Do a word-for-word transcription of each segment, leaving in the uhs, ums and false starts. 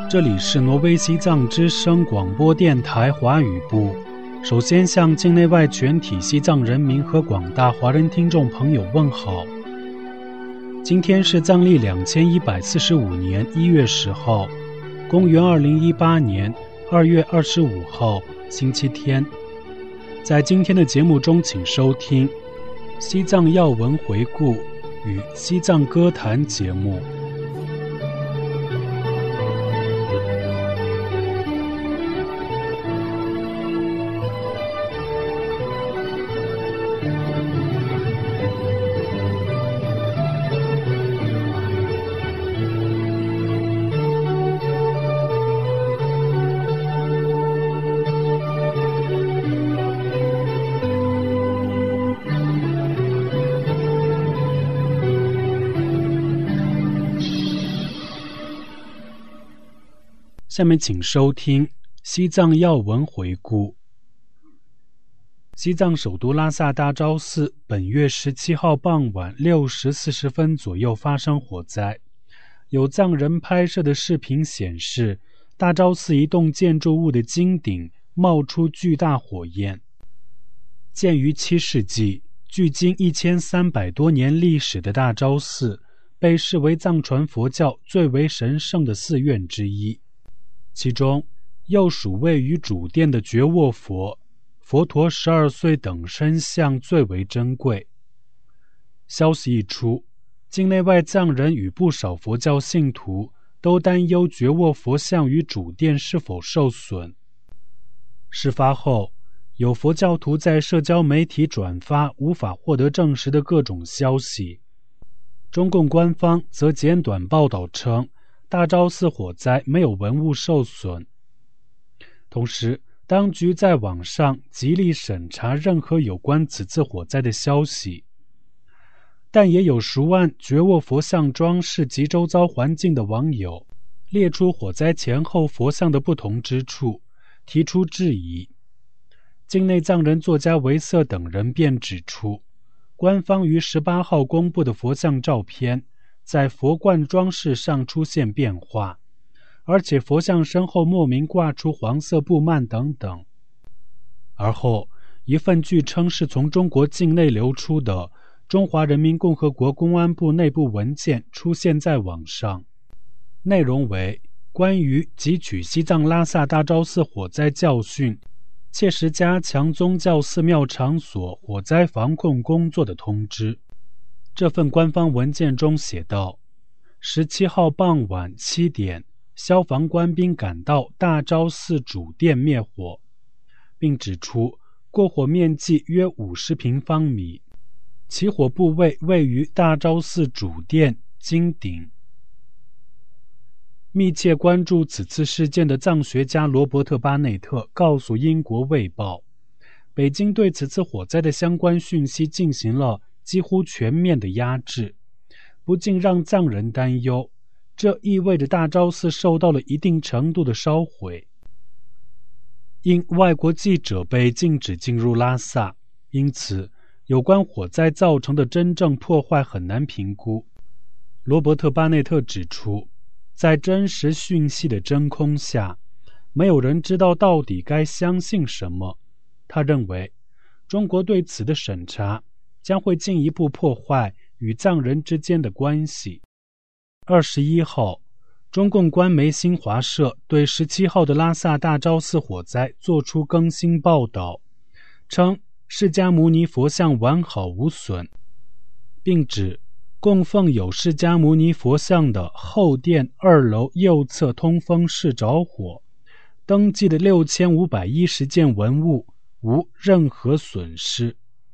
这里是挪威西藏之声广播电台华语部。首先向境内外全体西藏人民和广大华人听众朋友问好。今天是藏历两千一百四十五年一月十号，公元二零一八年二月二十五号，星期天。在今天的节目中，请收听西藏要闻回顾与西藏歌坛节目。下面请收听西藏要闻回顾。西藏首都拉萨大昭寺本月十七号傍晚六时四十分左右发生火灾。有藏人拍摄的视频显示，大昭寺一栋建筑物的金顶冒出巨大火焰。建于七世纪，距今一千三百多年历史的大昭寺被视为藏传佛教最为神圣的寺院之一。其中，右属位于主殿的觉沃佛、佛陀十二岁等身像最为珍贵。消息一出，境内外藏人与不少佛教信徒都担忧觉沃佛像与主殿是否受损。事发后，有佛教徒在社交媒体转发无法获得证实的各种消息。中共官方则简短报道称，大昭寺火灾没有文物受损。同时，当局在网上极力审查任何有关此次火灾的消息，但也有熟谙觉沃佛像装饰及周遭环境的网友列出火灾前后佛像的不同之处，提出质疑。境内藏人作家维瑟等人便指出，官方于十八号公布的佛像照片在佛冠装饰上出现变化，而且佛像身后莫名挂出黄色布幔等等。而后，一份据称是从中国境内流出的中华人民共和国公安部内部文件出现在网上，内容为关于汲取西藏拉萨大昭寺火灾教训，切实加强宗教寺庙场所火灾防控工作的通知。这份官方文件中写道，十七号傍晚七点，消防官兵赶到大昭寺主殿灭火，并指出过火面积约五十平方米，起火部位位于大昭寺主殿金顶。密切关注此次事件的藏学家罗伯特·巴内特告诉英国《卫报》，北京对此次火灾的相关讯息进行了几乎全面的压制，不禁让藏人担忧，这意味着大昭寺受到了一定程度的烧毁。因外国记者被禁止进入拉萨，因此有关火灾造成的真正破坏很难评估。罗伯特·巴内特指出，在真实讯息的真空下，没有人知道到底该相信什么。他认为，中国对此的审查将会进一步破坏与藏人之间的关系。二十一号，中共官媒新华社对十七号的拉萨大昭寺火灾作出更新报道，称释迦牟尼佛像完好无损，并指供奉有释迦牟尼佛像的后殿二楼右侧通风室着火，登记的六千五百一十件文物无任何损失。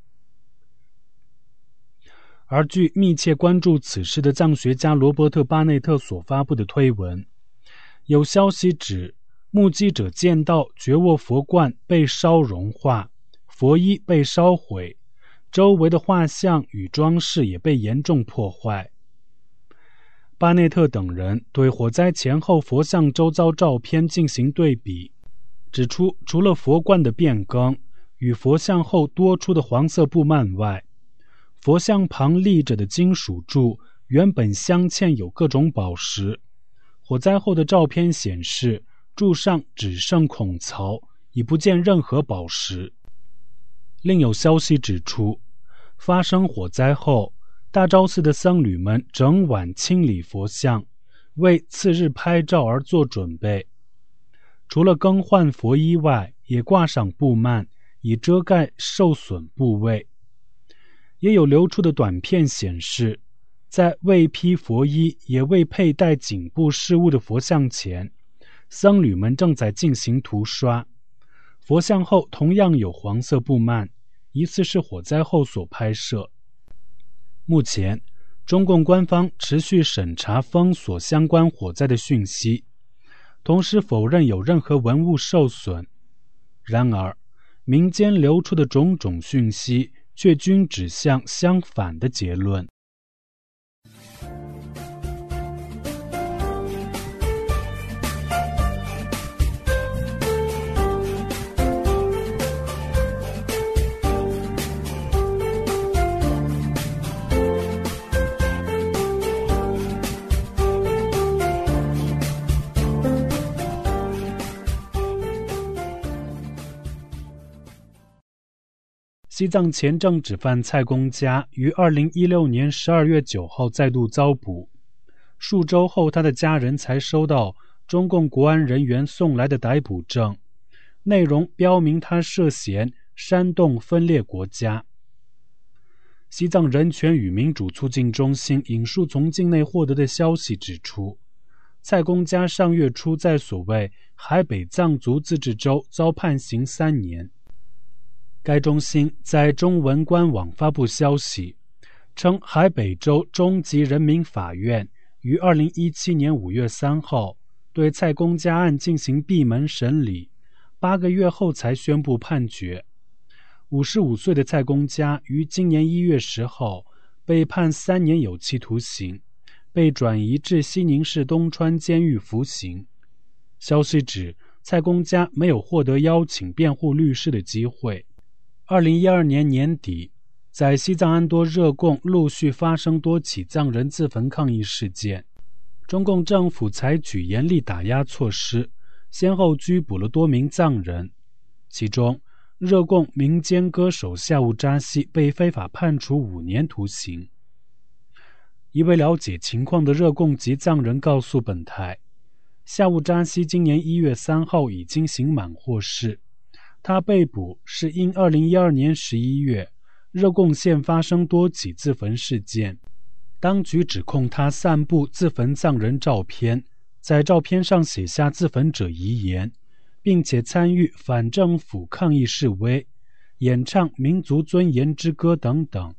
而据密切关注此事的藏学家罗伯特·巴内特所发布的推文，有消息指，目击者见到觉沃佛冠被烧融化，佛衣被烧毁，周围的画像与装饰也被严重破坏。巴内特等人对火灾前后佛像周遭照片进行对比，指出除了佛冠的变更与佛像后多出的黄色布幔外，佛像旁立着的金属柱原本镶嵌有各种宝石， 火灾后的照片显示，柱上只剩孔槽，已不见任何宝石。另有消息指出，发生火灾后，大昭寺的僧侣们整晚清理佛像，为次日拍照而做准备。除了更换佛衣外，也挂上布幔，以遮盖受损部位。也有流出的短片显示，在未披佛衣也未佩戴颈部饰物的佛像前，僧侣们正在进行涂刷。佛像后同样有黄色布幔，疑似是火灾后所拍摄。目前，中共官方持续审查封锁相关火灾的讯息，同时否认有任何文物受损。然而，民间流出的种种讯息却均指向相反的结论。西藏前政治犯蔡公家于二零一六年十二月九号再度遭捕，数周后他的家人才收到中共国安人员送来的逮捕证，内容标明他涉嫌煽动分裂国家。西藏人权与民主促进中心引述从境内获得的消息指出，蔡公家上月初在所谓海北藏族自治州遭判刑三年。该中心在中文官网发布消息，称海北州中级人民法院于二零一七年五月三号对蔡公家案进行闭门审理，八个月后才宣布判决。五十五岁的蔡公家于今年一月十号被判三年有期徒刑，被转移至西宁市东川监狱服刑。消息指，蔡公家没有获得邀请辩护律师的机会。二零一二年年底，在西藏安多热贡陆续发生多起藏人自焚抗议事件，中共政府采取严厉打压措施，先后拘捕了多名藏人。其中，热贡民间歌手夏乌扎西被非法判处五年徒刑。一位了解情况的热贡籍藏人告诉本台，夏乌扎西今年一月三号已经刑满获释。他被捕是因二零一二年十一月，热贡县发生多起自焚事件，当局指控他散布自焚藏人照片，在照片上写下自焚者遗言，并且参与反政府抗议示威，演唱民族尊严之歌等等。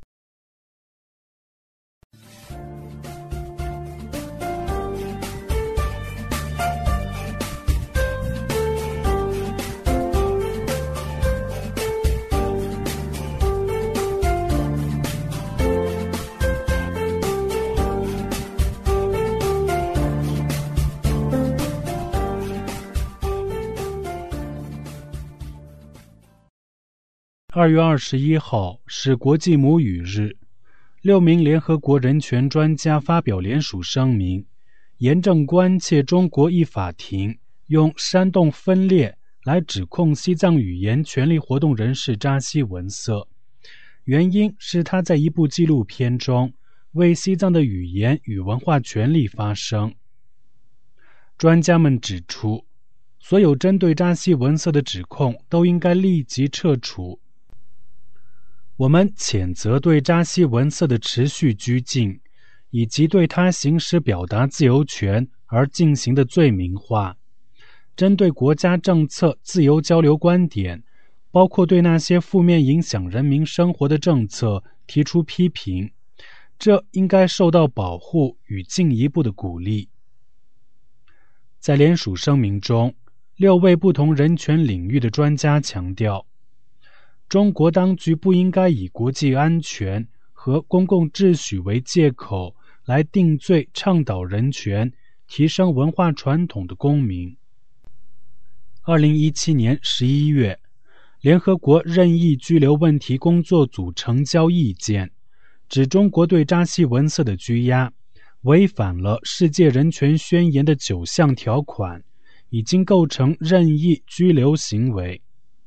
二月二十一号是国际母语日，六名联合国人权专家发表联署声明，严正关切中国一法庭用煽动分裂来指控西藏语言权利活动人士扎西文色，原因是他在一部纪录片中为西藏的语言与文化权利发声。专家们指出，所有针对扎西文色的指控都应该立即撤除。我们谴责对扎西文色的持续拘禁，以及对他行使表达自由权而进行的罪名化，针对国家政策自由交流观点，包括对那些负面影响人民生活的政策提出批评，这应该受到保护与进一步的鼓励。在联署声明中，六位不同人权领域的专家强调，中国当局不应该以国际安全和公共秩序为借口来定罪倡导人权、提升文化传统的公民。二零一七年十一月，联合国任意拘留问题工作组呈交意见，指中国对扎西文色的拘押违反了世界人权宣言的九项条款，已经构成任意拘留行为。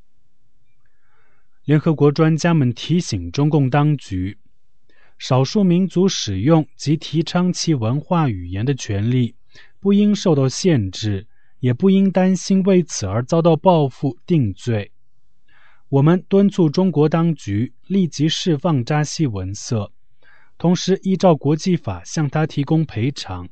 联合国专家们提醒中共当局，少数民族使用及提倡其文化语言的权利不应受到限制，也不应担心为此而遭到报复定罪。我们敦促中国当局立即释放扎西文色，同时依照国际法向他提供赔偿。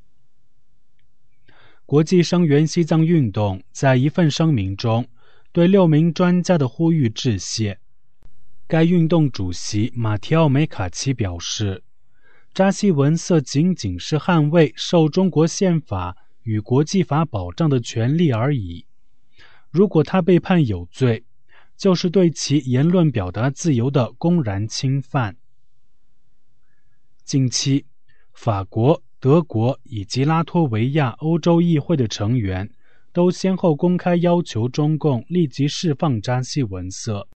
国际声援西藏运动在一份声明中对六名专家的呼吁致谢。该运动主席马提奥梅卡奇表示，扎西文色仅仅是捍卫受中国宪法与国际法保障的权利而已。如果他被判有罪，就是对其言论表达自由的公然侵犯。近期，法国、德国以及拉脱维亚欧洲议会的成员都先后公开要求中共立即释放扎西文色。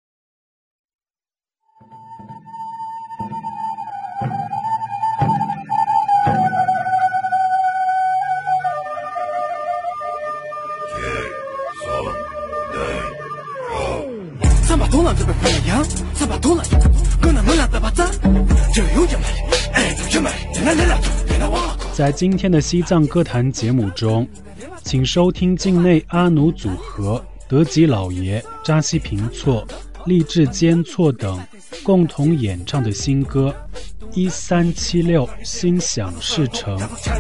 在今天的西藏歌坛节目中，请收听境内阿努组合、德吉老爷、扎西平措、励志坚措等共同演唱的新歌一三七六心想事成。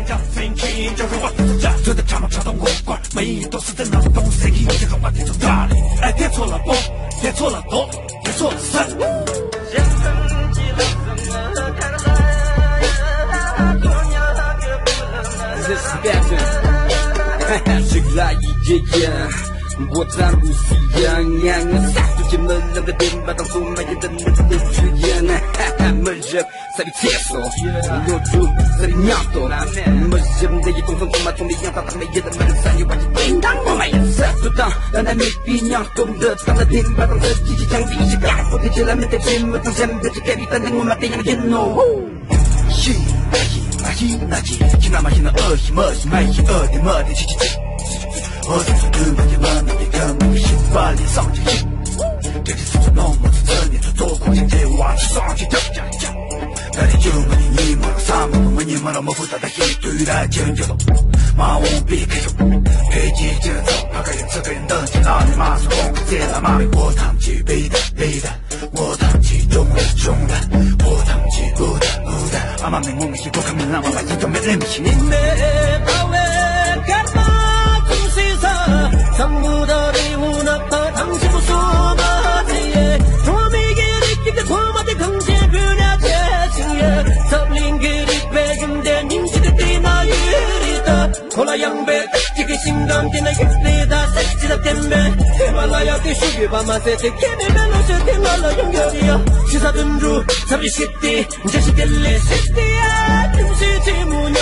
我咱不是一样，我啥都进门两个点把当做买烟的那个不出烟，没人在你厕所，我住在你尿道，没人在一公分他妈从你养大大没烟的门上有把你叮当，我买烟色都当，让他没必要懂得当了点把当这机器枪毙，是干不得起来没得钱，没当先别去改变，但我妈得养烟哦。是，那是那是那是，去那么现在恶心恶心买些恶的么的去去去。我总是根本也慢慢的根本也心把脸上去去，这里是弄么子这里做做空间这娃子上去叫叫叫，那里就么你你嘛啥么么你嘛那么复杂的一堆来讲究了，马我别开手，飞机这走，那个人这个人等着哪里马是空这他妈的我堂起背的背的，我堂起中的中的，我堂起不的不的，阿妈没我们西多看没让我把一种没人不行。你没把我干嘛？전부 다 리우나 파 당신 무슨 마지에 도미기리 끼게 도마디 강제 분야 제시에 섭린 그리 배금대 님지들 뛰나 유리다 콜라 양배 지게 신감 뛰나 객대다 색지다 땜매 히말라야 그 슈기바 마세테 케네면 오세 테말라 연결이야 시사든루 sab리 시티 자식들레 시티야 틈시지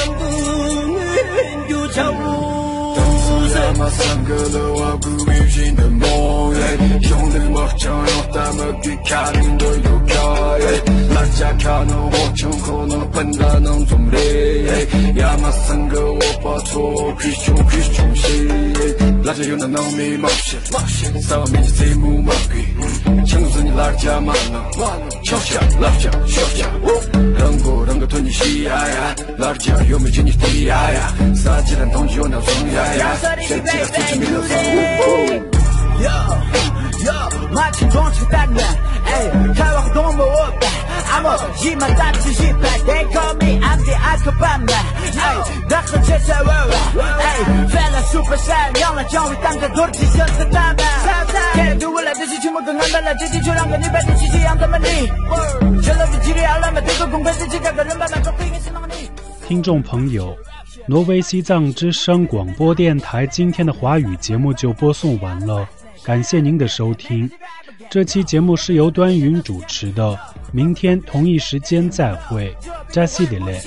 문양궁은 유자우妈三个的话不预警的梦，兄弟们想要他们给看的有开，大家看到我穷可能本来能中嘞，呀妈三个我把错亏穷亏穷些，大家有那农民冒险，三万面积最木马鬼，强子你拉家嘛呢，小家拉家小家，人过人个吞你西呀呀，拉家有没有你低呀呀，三级人同居有那种呀呀。Yo, yo, 마침 정치 땄네. Ay, 타와가 너무 없다. 아무지만 땄지 싶다. They call me, I'm the Alcabama. Ay, 낙서 제사와. Ay, fella super sad. 영라 정위 땅가 돌지 셨었다마. 걔도 올라듯이 주먹은 안 달라지지. 저랑 건 입에 지지 않다마니. 저러지 지리 알라마 들고 공부했지. 지각을 음바만 커피게 신망하니. 听众朋友，挪威西藏之声广播电台今天的华语节目就播送完了，感谢您的收听。这期节目是由端云主持的，明天同一时间再会，扎西德勒。